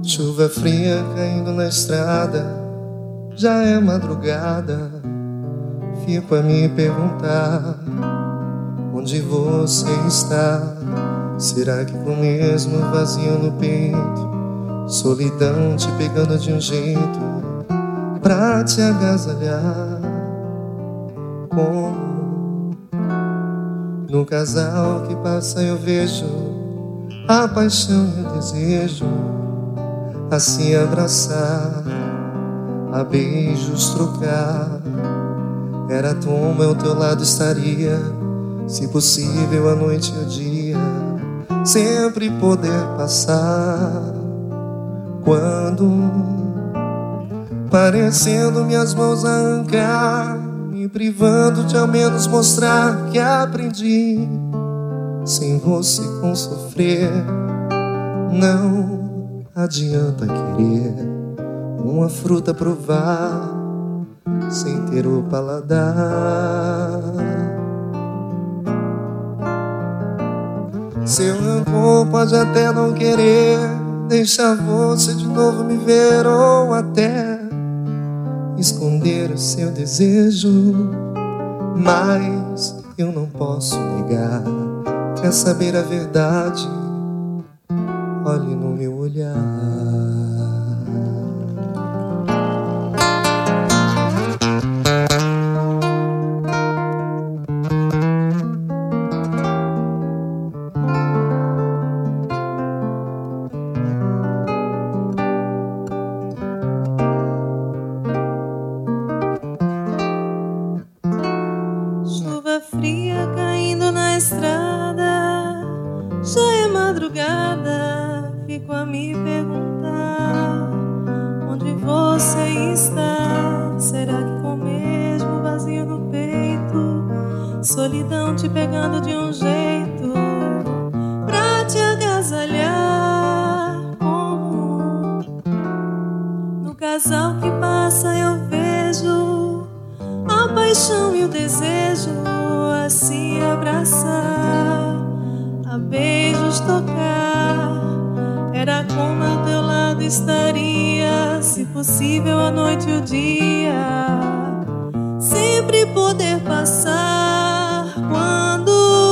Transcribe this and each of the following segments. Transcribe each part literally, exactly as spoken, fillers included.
Chuva fria caindo na estrada, já é madrugada. Fico a me perguntar onde você está. Será que com o mesmo vazio no peito, solidão te pegando de um jeito pra te agasalhar? Como no casal que passa eu vejo a paixão e o desejo a se abraçar, a beijos trocar. Era tumba, ao teu lado estaria, se possível a noite e o dia, sempre poder passar. Quando parecendo minhas mãos arrancar, me privando de ao menos mostrar que aprendi sem você com sofrer. Não adianta querer uma fruta provar sem ter o paladar. Seu rancor pode até não querer deixar você de novo me ver, ou até esconder o seu desejo, mas eu não posso negar. Quer saber a verdade? Olhe no meu olhar. Chuva fria caindo na estrada, já é madrugada. Fico a me perguntar onde você está. Será que com o mesmo vazio no peito, solidão te pegando de um jeito pra te agasalhar? Como no casal que passa eu vejo a paixão e o desejo a se abraçar, a beijos tocar. Era como ao teu lado estaria, se possível a noite e o dia, sempre poder passar. Quando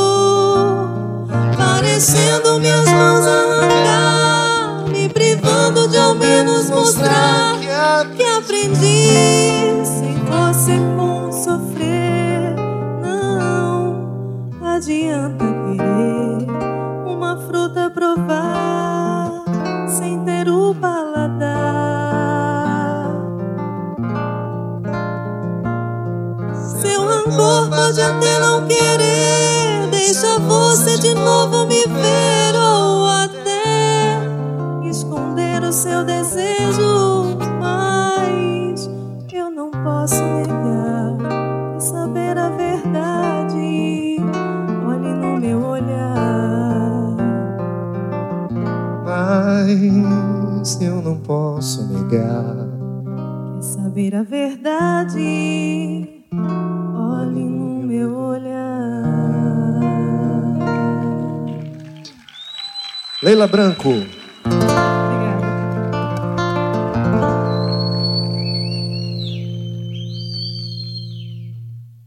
parecendo minhas mãos arrancar, me privando de ao menos mostrar que aprendi sem você com sofrer. Não adianta querer uma fruta provar sem ter o paladar. Seu rancor pode até não querer deixar você de novo me ver, ou até esconder o seu desejo, mas eu não posso negar. Quer saber a verdade? Olhe no meu olhar. Mas eu não posso negar. Quer saber a verdade? Olhe no meu olhar. Leila Branco.